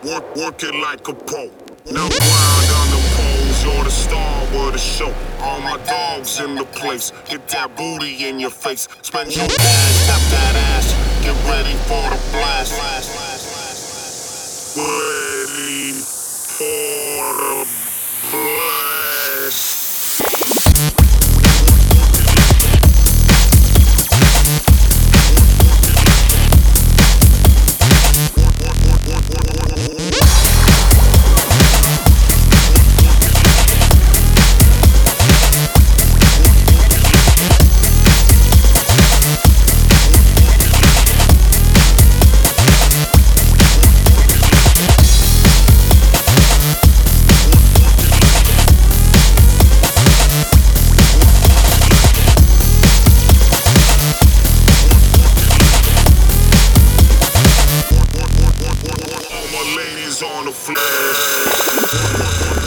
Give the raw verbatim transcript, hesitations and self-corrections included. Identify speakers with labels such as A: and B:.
A: Work, work it like a pro. Now grind on the poles, you're the star of the show. All my dogs in the place, get that booty in your face. Spend your cash, tap that ass, get ready for the blast. Ready for the blast. On the flash.